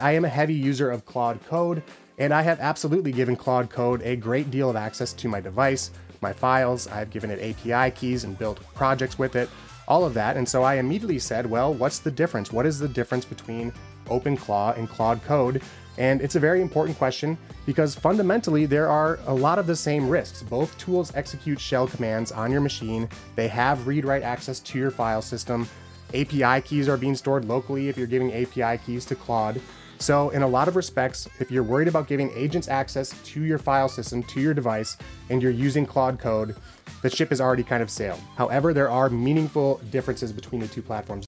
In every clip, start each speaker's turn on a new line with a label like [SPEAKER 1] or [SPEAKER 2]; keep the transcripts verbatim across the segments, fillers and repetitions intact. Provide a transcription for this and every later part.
[SPEAKER 1] I am a heavy user of Claude Code, and I have absolutely given Claude Code a great deal of access to my device, my files. I've given it A P I keys and built projects with it, all of that. And so I immediately said, well, what's the difference? What is the difference between OpenClaw and Claude Code? And it's a very important question because fundamentally there are a lot of the same risks. Both tools execute shell commands on your machine. They have read-write access to your file system. A P I keys are being stored locally if you're giving A P I keys to Claude. So in a lot of respects, if you're worried about giving agents access to your file system, to your device, and you're using Claude Code, the ship has already kind of sailed. However, there are meaningful differences between the two platforms.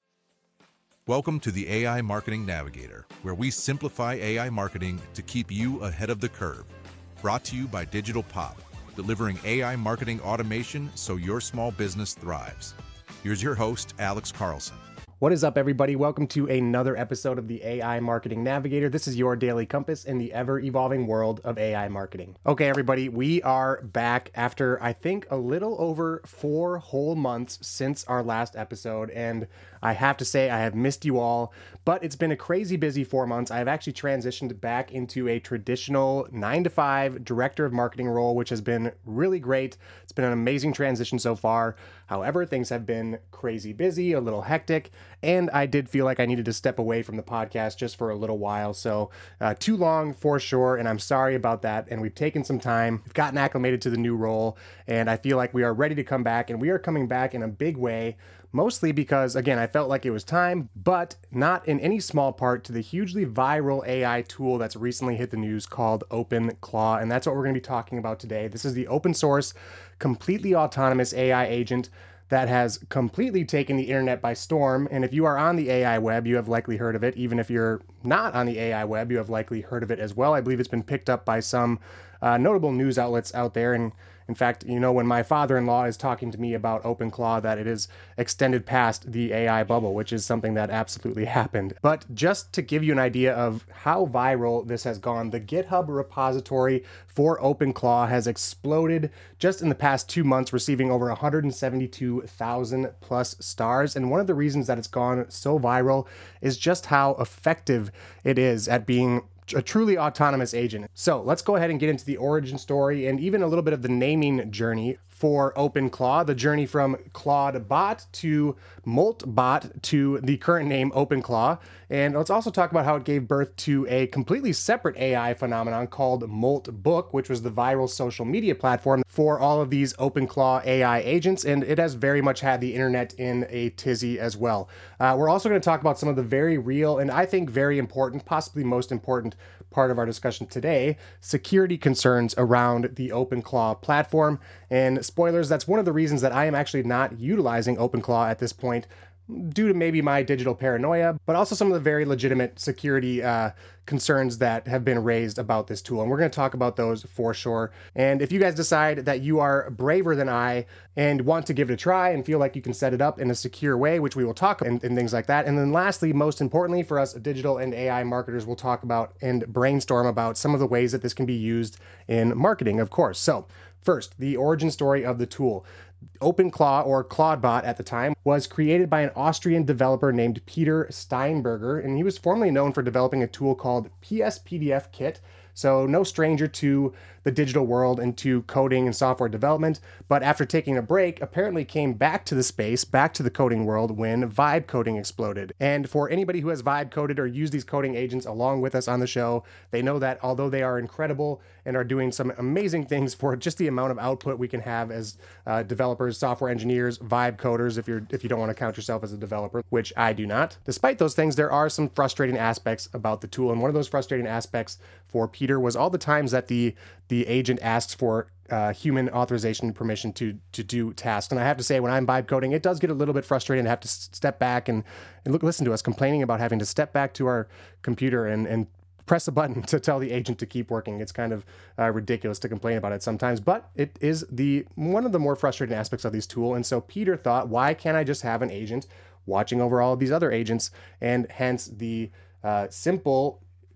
[SPEAKER 2] Welcome to the A I Marketing Navigator, where we simplify A I marketing to keep you ahead of the curve. Brought to you by Digital Pop, delivering A I marketing automation so your small business thrives. Here's your host, Alex Carlson.
[SPEAKER 1] What is up, everybody? Welcome to another episode of the A I Marketing Navigator. This is your daily compass in the ever-evolving world of A I marketing. Okay, everybody, we are back after, I think, a little over four whole months since our last episode, and I have to say I have missed you all, but it's been a crazy busy four months. I've actually transitioned back into a traditional nine to five director of marketing role, which has been really great. It's been an amazing transition so far. However, things have been crazy busy, a little hectic, and I did feel like I needed to step away from the podcast just for a little while. So uh, too long for sure, and I'm sorry about that. And we've taken some time, we've gotten acclimated to the new role, and I feel like we are ready to come back, and we are coming back in a big way. Mostly because, again, I felt like it was time, but not in any small part to the hugely viral A I tool that's recently hit the news called OpenClaw, and that's what we're going to be talking about today. This is the open source, completely autonomous A I agent that has completely taken the internet by storm. And if you are on the A I web, you have likely heard of it. Even if you're not on the A I web, you have likely heard of it as well. I believe it's been picked up by some uh, notable news outlets out there. And in fact, you know, when my father-in-law is talking to me about OpenClaw, that it is extended past the A I bubble, which is something that absolutely happened. But just to give you an idea of how viral this has gone, the GitHub repository for OpenClaw has exploded just in the past two months, receiving over one hundred seventy-two thousand plus stars. And one of the reasons that it's gone so viral is just how effective it is at being a truly autonomous agent. So let's go ahead and get into the origin story and even a little bit of the naming journey for OpenClaw, the journey from ClaudeBot to Moltbot to the current name OpenClaw. And let's also talk about how it gave birth to a completely separate A I phenomenon called Moltbook, which was the viral social media platform for all of these OpenClaw A I agents. And it has very much had the internet in a tizzy as well. Uh, we're also going to talk about some of the very real and I think very important, possibly most important part of our discussion today, security concerns around the OpenClaw platform. And spoilers, that's one of the reasons that I am actually not utilizing OpenClaw at this point, due to maybe my digital paranoia, but also some of the very legitimate security uh, concerns that have been raised about this tool. And we're going to talk about those for sure. And if you guys decide that you are braver than I and want to give it a try and feel like you can set it up in a secure way, which we will talk and, and things like that. And then lastly, most importantly for us digital and A I marketers, we'll talk about and brainstorm about some of the ways that this can be used in marketing, of course. So first, the origin story of the tool. OpenClaw, or ClaudeBot at the time, was created by an Austrian developer named Peter Steinberger, and he was formerly known for developing a tool called P S P D F Kit. So no stranger to the digital world and to coding and software development, but after taking a break, apparently came back to the space, back to the coding world when vibe coding exploded. And for anybody who has vibe coded or used these coding agents along with us on the show, they know that although they are incredible and are doing some amazing things for just the amount of output we can have as uh, developers, software engineers, vibe coders, if you're if you don't want to count yourself as a developer, which I do not. Despite those things, there are some frustrating aspects about the tool, and one of those frustrating aspects for Peter was all the times that the the agent asks for uh, human authorization and permission to to do tasks. And I have to say, when I'm vibe coding, it does get a little bit frustrating to have to s- step back and, and look, listen to us complaining about having to step back to our computer and, and press a button to tell the agent to keep working. It's kind of uh, ridiculous to complain about it sometimes, but it is the one of the more frustrating aspects of this tool. And so Peter thought, why can't I just have an agent watching over all of these other agents? And hence the uh, simple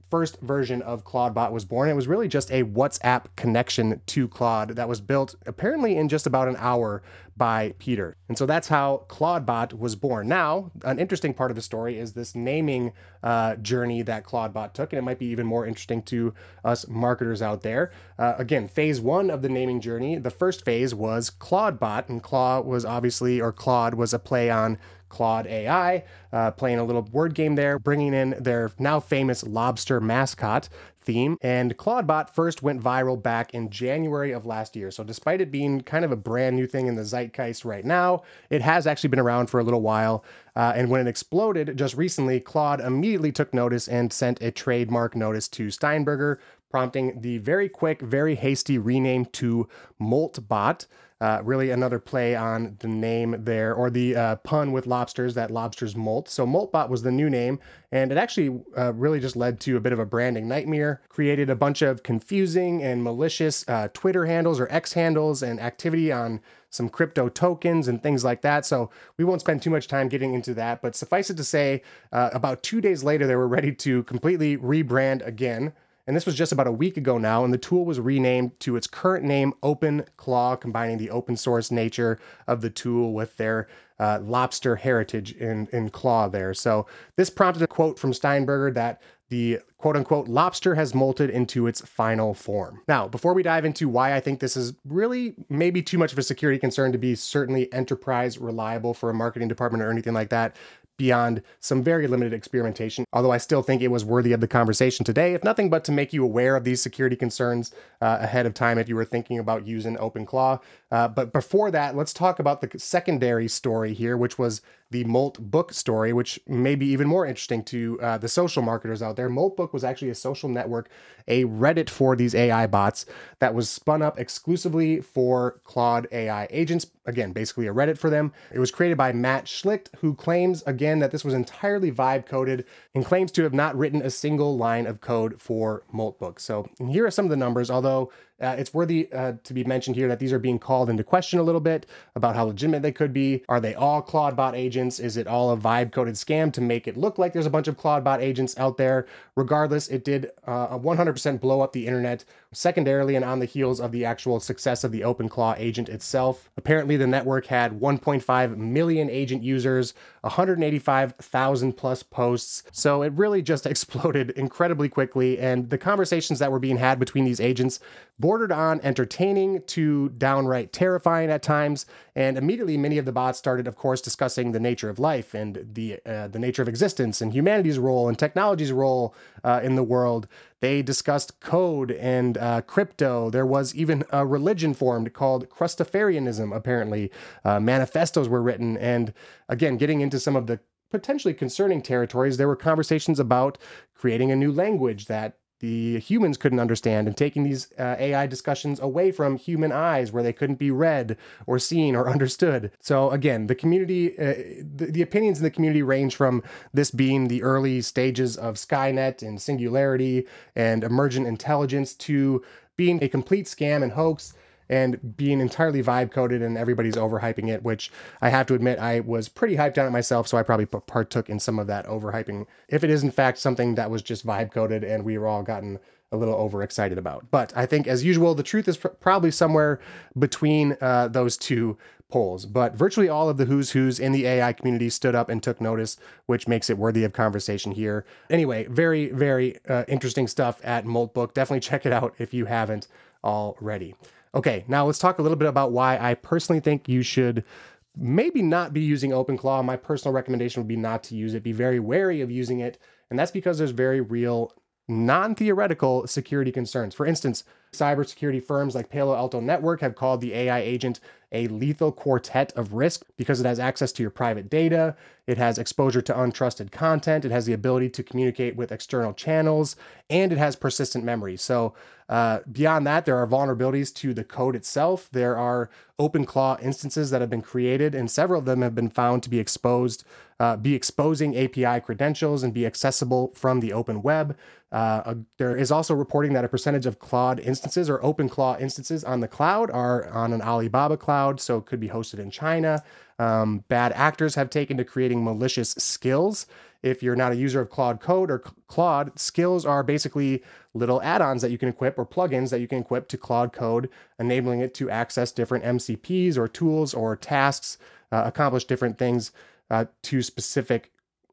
[SPEAKER 1] first version of Claudebot was born. It was really just a WhatsApp connection to Claude that was built apparently in just about an hour by Peter. And so that's how Claudebot was born. Now, an interesting part of the story is this naming uh, journey that Claudebot took, and it might be even more interesting to us marketers out there. Uh, again, phase one of the naming journey, the first phase was Claudebot, and Claude was obviously, or Claude was a play on Claude A I, uh, playing a little word game there, bringing in their now famous lobster mascot theme. And Claudebot first went viral back in January of last year. So despite it being kind of a brand new thing in the zeitgeist right now, it has actually been around for a little while. Uh, and when it exploded just recently, Claude immediately took notice and sent a trademark notice to Steinberger, prompting the very quick, very hasty rename to Moltbot. Uh, really another play on the name there, or the uh, pun with lobsters, that lobsters molt. So Moltbot was the new name, and it actually uh, really just led to a bit of a branding nightmare, created a bunch of confusing and malicious uh, Twitter handles or X handles and activity on some crypto tokens and things like that. So we won't spend too much time getting into that, but suffice it to say, uh, about two days later, they were ready to completely rebrand again. And this was just about a week ago now, and the tool was renamed to its current name, OpenClaw, combining the open source nature of the tool with their uh, lobster heritage in, in Claw there. So this prompted a quote from Steinberger that the quote-unquote lobster has molted into its final form. Now, before we dive into why I think this is really maybe too much of a security concern to be certainly enterprise reliable for a marketing department or anything like that, beyond some very limited experimentation, although I still think it was worthy of the conversation today, if nothing but to make you aware of these security concerns uh, ahead of time if you were thinking about using OpenClaw. Uh, but before that, let's talk about the secondary story here, which was the Moltbook story, which may be even more interesting to uh, the social marketers out there. Moltbook was actually a social network, a Reddit for these A I bots that was spun up exclusively for Claude A I agents. Again, basically a Reddit for them. It was created by Matt Schlicht, who claims, again, that this was entirely vibe coded and claims to have not written a single line of code for Moltbook. So here are some of the numbers, although Uh, it's worthy uh, to be mentioned here that these are being called into question a little bit about how legitimate they could be. Are they all Claudebot agents? Is it all a vibe-coded scam to make it look like there's a bunch of Claudebot agents out there? Regardless, it did uh, one hundred percent blow up the internet, secondarily and on the heels of the actual success of the OpenClaw agent itself. Apparently, the network had one point five million agent users, one hundred eighty-five thousand plus posts. So it really just exploded incredibly quickly, and the conversations that were being had between these agents bordered on entertaining to downright terrifying at times. And immediately, many of the bots started, of course, discussing the nature of life and the uh, the nature of existence and humanity's role and technology's role uh, in the world. They discussed code and uh, crypto. There was even a religion formed called Crustafarianism, apparently. Uh, manifestos were written. And again, getting into some of the potentially concerning territories, there were conversations about creating a new language that the humans couldn't understand and taking these uh, A I discussions away from human eyes where they couldn't be read or seen or understood. So again, the community, uh, the, the opinions in the community range from this being the early stages of Skynet and singularity and emergent intelligence to being a complete scam and hoax and being entirely vibe coded and everybody's overhyping it, which I have to admit I was pretty hyped on it myself, so I probably partook in some of that overhyping, if it is in fact something that was just vibe coded and we were all gotten a little overexcited about. But I think, as usual, the truth is pr- probably somewhere between uh, those two poles. But virtually all of the who's who's in the A I community stood up and took notice, which makes it worthy of conversation here. Anyway, very, very uh, interesting stuff at Moltbook. Definitely check it out if you haven't already. Okay, now let's talk a little bit about why I personally think you should maybe not be using OpenClaw. My personal recommendation would be not to use it. Be very wary of using it. And that's because there's very real, non-theoretical security concerns. For instance, cybersecurity firms like Palo Alto Network have called the A I agent a lethal quartet of risk because it has access to your private data, it has exposure to untrusted content, it has the ability to communicate with external channels, and it has persistent memory. So uh, beyond that, there are vulnerabilities to the code itself. There are OpenClaw instances that have been created, and several of them have been found to be exposed, uh, be exposing A P I credentials and be accessible from the open web. Uh, there is also reporting that a percentage of Claude instances instances or OpenClaw instances on the cloud are on an Alibaba cloud, so it could be hosted in China. Um, bad actors have taken to creating malicious skills. If you're not a user of Claude Code or Claude, skills are basically little add-ons that you can equip or plugins that you can equip to Claude Code, enabling it to access different M C Ps or tools or tasks, uh, accomplish different things uh, to specific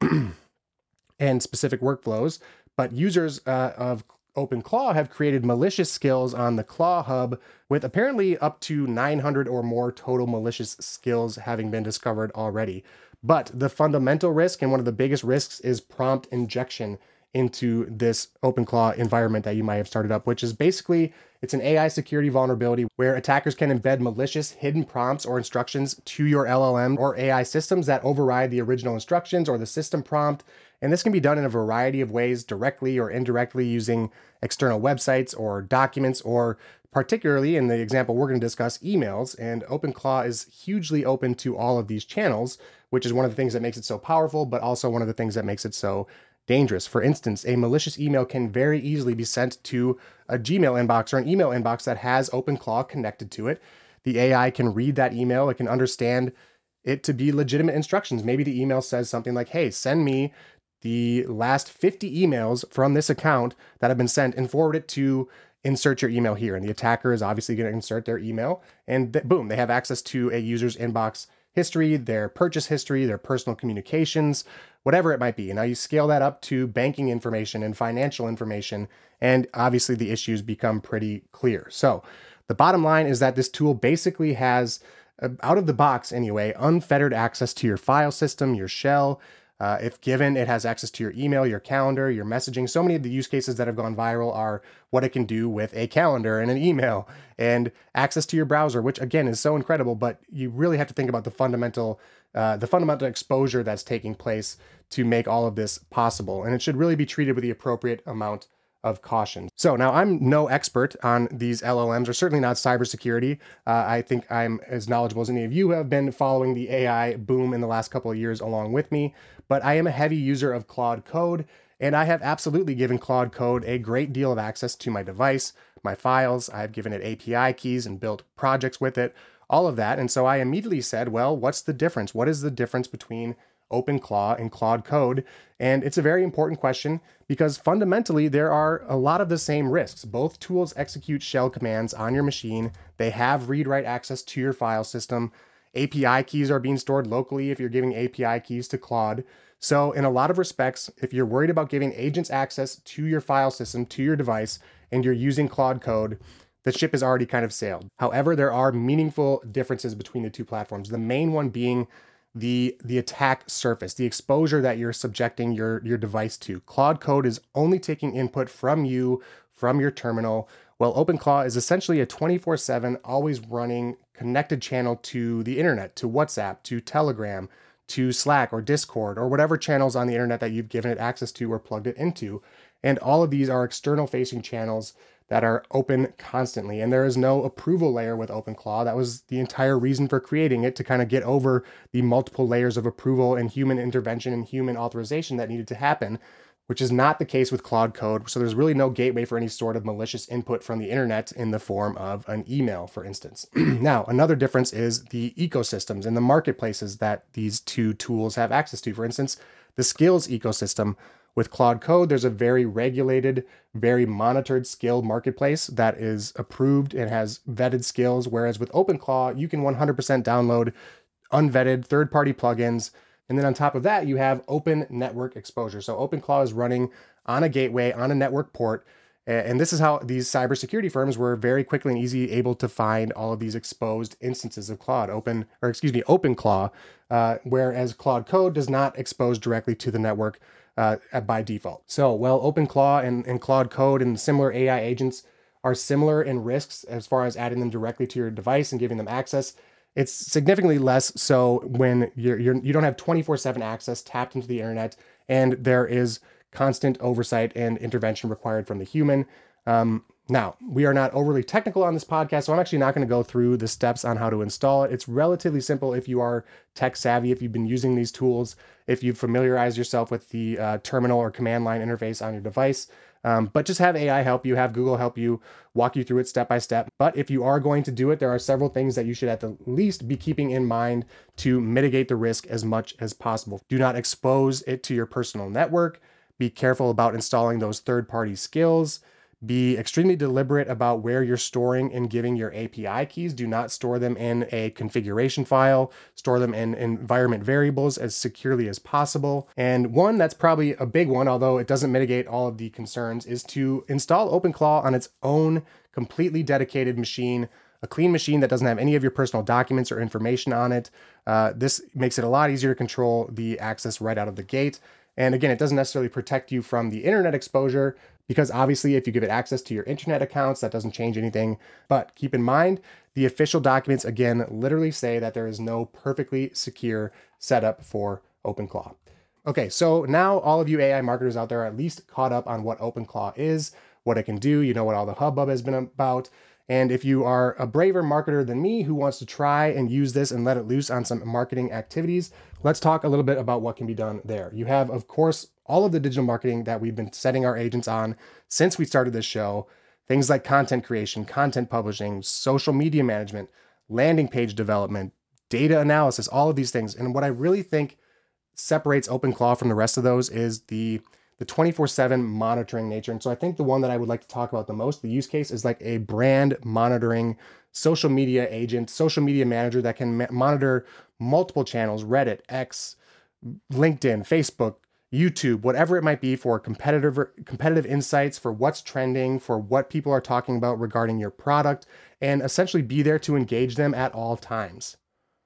[SPEAKER 1] and specific workflows. But users uh, of OpenClaw have created malicious skills on the Claw Hub, with apparently up to nine hundred or more total malicious skills having been discovered already. But the fundamental risk, and one of the biggest risks, is prompt injection into this OpenClaw environment that you might have started up, which is basically, it's an A I security vulnerability where attackers can embed malicious hidden prompts or instructions to your L L M or A I systems that override the original instructions or the system prompt. And this can be done in a variety of ways, directly or indirectly, using external websites or documents, or particularly in the example we're going to discuss, emails. And OpenClaw is hugely open to all of these channels, which is one of the things that makes it so powerful, but also one of the things that makes it so dangerous. For instance, a malicious email can very easily be sent to a Gmail inbox or an email inbox that has OpenClaw connected to it. The A I can read that email. It can understand it to be legitimate instructions. Maybe the email says something like, hey, send me the last fifty emails from this account that have been sent and forward it to insert your email here. And the attacker is obviously going to insert their email, and th- boom, they have access to a user's inbox history, their purchase history, their personal communications, whatever it might be. And now you scale that up to banking information and financial information, and obviously the issues become pretty clear. So the bottom line is that this tool basically has, uh, out of the box anyway, unfettered access to your file system, your shell. Uh, if given, it has access to your email, your calendar, your messaging. So many of the use cases that have gone viral are what it can do with a calendar and an email, and access to your browser, which again is so incredible. But you really have to think about the fundamental, uh, the fundamental exposure that's taking place to make all of this possible. And it should really be treated with the appropriate amount of caution. So now, I'm no expert on these L L Ms, or certainly not cybersecurity. Uh, I think I'm as knowledgeable as any of you who have been following the A I boom in the last couple of years along with me. But I am a heavy user of Claude Code, and I have absolutely given Claude Code a great deal of access to my device, my files. I've given it A P I keys and built projects with it, all of that. And so I immediately said, well, what's the difference? What is the difference between OpenClaw and Claude Code? And it's a very important question, because fundamentally there are a lot of the same risks. Both tools execute shell commands on your machine. They have read-write access to your file system. A P I keys are being stored locally if you're giving A P I keys to Claude. So in a lot of respects, if you're worried about giving agents access to your file system, to your device, and you're using Claude Code, the ship has already kind of sailed. However, there are meaningful differences between the two platforms. The main one being the the attack surface, the exposure that you're subjecting your, your device to. Claude Code is only taking input from you, from your terminal, while OpenClaw is essentially a twenty-four seven, always running, connected channel to the internet, to WhatsApp, to Telegram, to Slack or Discord, or whatever channels on the internet that you've given it access to or plugged it into. And all of these are external facing channels that are open constantly. And there is no approval layer with OpenClaw. That was the entire reason for creating it, to kind of get over the multiple layers of approval and human intervention and human authorization that needed to happen, which is not the case with Claude Code. So there's really no gateway for any sort of malicious input from the internet in the form of an email, for instance. Now, another difference is the ecosystems and the marketplaces that these two tools have access to. For instance, the skills ecosystem. With Claude Code, there's a very regulated, very monitored skill marketplace that is approved and has vetted skills, whereas with OpenClaw, you can one hundred percent download unvetted third-party plugins. And then on top of that, you have open network exposure. So OpenClaw is running on a gateway, on a network port. And this is how these cybersecurity firms were very quickly and easy able to find all of these exposed instances of Claude, open, or excuse me, OpenClaw, uh, whereas Claude Code does not expose directly to the network uh, by default. So while OpenClaw and, and Claude Code and similar A I agents are similar in risks as far as adding them directly to your device and giving them access, it's significantly less so when you're, you're, you don't have twenty-four seven access tapped into the internet, and there is constant oversight and intervention required from the human. Um, now, we are not overly technical on this podcast, so I'm actually not going to go through the steps on how to install it. It's relatively simple if you are tech savvy, if you've been using these tools, if you've familiarized yourself with the uh, terminal or command line interface on your device. Um, but just have A I help you, have Google help you, walk you through it step by step. But if you are going to do it, there are several things that you should at the least be keeping in mind to mitigate the risk as much as possible. Do not expose it to your personal network. Be careful about installing those third-party skills. Be extremely deliberate about where you're storing and giving your A P I keys. Do not store them in a configuration file. Store them in environment variables as securely as possible. And one that's probably a big one, although it doesn't mitigate all of the concerns, is to install OpenClaw on its own completely dedicated machine, a clean machine that doesn't have any of your personal documents or information on it. Uh, this makes it a lot easier to control the access right out of the gate. And again, it doesn't necessarily protect you from the internet exposure, because obviously if you give it access to your internet accounts, that doesn't change anything. But keep in mind, the official documents, again, literally say that there is no perfectly secure setup for OpenClaw. Okay, so now all of you A I marketers out there are at least caught up on what OpenClaw is, what it can do. You know what all the hubbub has been about. And if you are a braver marketer than me who wants to try and use this and let it loose on some marketing activities, let's talk a little bit about what can be done there. You have, of course, all of the digital marketing that we've been setting our agents on since we started this show. Things like content creation, content publishing, social media management, landing page development, data analysis, all of these things. And what I really think separates OpenClaw from the rest of those is the the twenty-four seven monitoring nature. And so I think the one that I would like to talk about the most, the use case, is like a brand monitoring social media agent, social media manager that can ma- monitor multiple channels, Reddit, X, LinkedIn, Facebook, YouTube, whatever it might be, for competitive competitive insights, for what's trending, for what people are talking about regarding your product, and essentially be there to engage them at all times.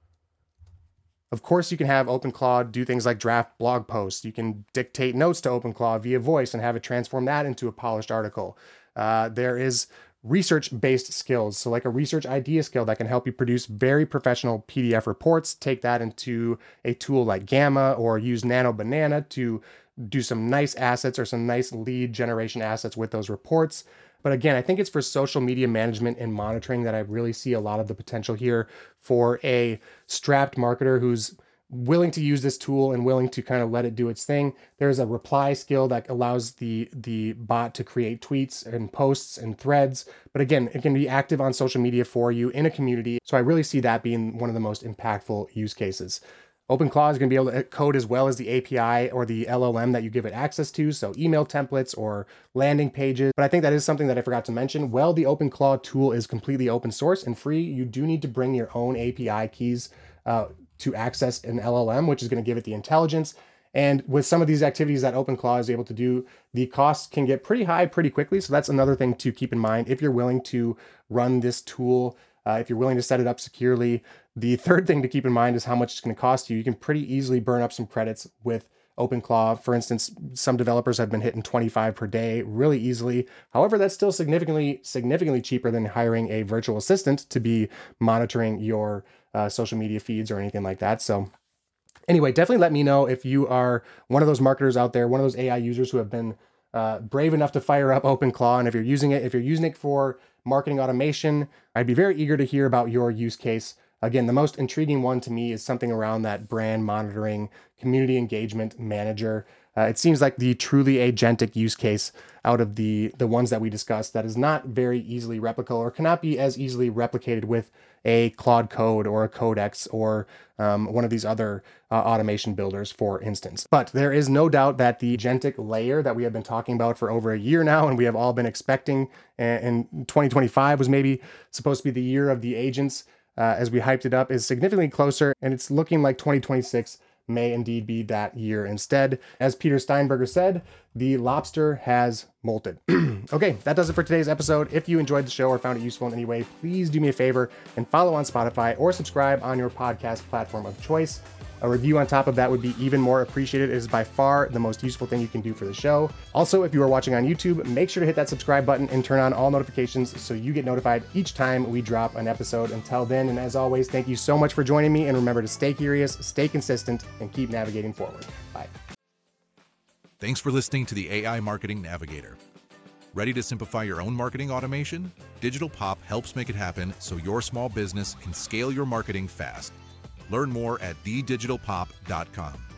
[SPEAKER 1] Of course, you can have OpenClaw do things like draft blog posts. You can dictate notes to OpenClaw via voice and have it transform that into a polished article. Uh, there is research-based skills, so like a research idea skill that can help you produce very professional P D F reports. Take that into a tool like Gamma, or use Nano Banana to do some nice assets or some nice lead generation assets with those reports. But again, I think it's for social media management and monitoring that I really see a lot of the potential here for a strapped marketer who's willing to use this tool and willing to kind of let it do its thing. There's a reply skill that allows the, the bot to create tweets and posts and threads. But again, it can be active on social media for you in a community. So I really see that being one of the most impactful use cases. OpenClaw is going to be able to code as well as the A P I or the L L M that you give it access to, so email templates or landing pages. But I think that is something that I forgot to mention. While the OpenClaw tool is completely open source and free, you do need to bring your own A P I keys uh, to access an L L M, which is going to give it the intelligence. And with some of these activities that OpenClaw is able to do, the costs can get pretty high pretty quickly. So that's another thing to keep in mind if you're willing to run this tool. Uh, if you're willing to set it up securely. The third thing to keep in mind is how much it's going to cost you. You can pretty easily burn up some credits with OpenClaw. For instance, some developers have been hitting twenty-five per day really easily. However, that's still significantly, significantly cheaper than hiring a virtual assistant to be monitoring your uh, social media feeds or anything like that. So anyway, definitely let me know if you are one of those marketers out there, one of those A I users who have been uh, brave enough to fire up OpenClaw. And if you're using it, if you're using it for marketing automation, I'd be very eager to hear about your use case. Again, the most intriguing one to me is something around that brand monitoring, community engagement manager. Uh, it seems like the truly agentic use case out of the, the ones that we discussed that is not very easily replicable or cannot be as easily replicated with a Claude Code or a Codex or um, one of these other uh, automation builders, for instance. But there is no doubt that the agentic layer that we have been talking about for over a year now, and we have all been expecting, and twenty twenty-five was maybe supposed to be the year of the agents uh, as we hyped it up, is significantly closer, and it's looking like twenty twenty-six may indeed be that year instead. As Peter Steinberger said, the lobster has molted. Okay, that does it for today's episode. If you enjoyed the show or found it useful in any way, please do me a favor and follow on Spotify or subscribe on your podcast platform of choice. A review on top of that would be even more appreciated. It is by far the most useful thing you can do for the show. Also, if you are watching on YouTube, make sure to hit that subscribe button and turn on all notifications so you get notified each time we drop an episode. Until then, and as always, thank you so much for joining me, and remember to stay curious, stay consistent, and keep navigating forward. Bye.
[SPEAKER 2] Thanks for listening to the A I Marketing Navigator. Ready to simplify your own marketing automation? Digital Pop helps make it happen so your small business can scale your marketing fast. Learn more at the digital pop dot com.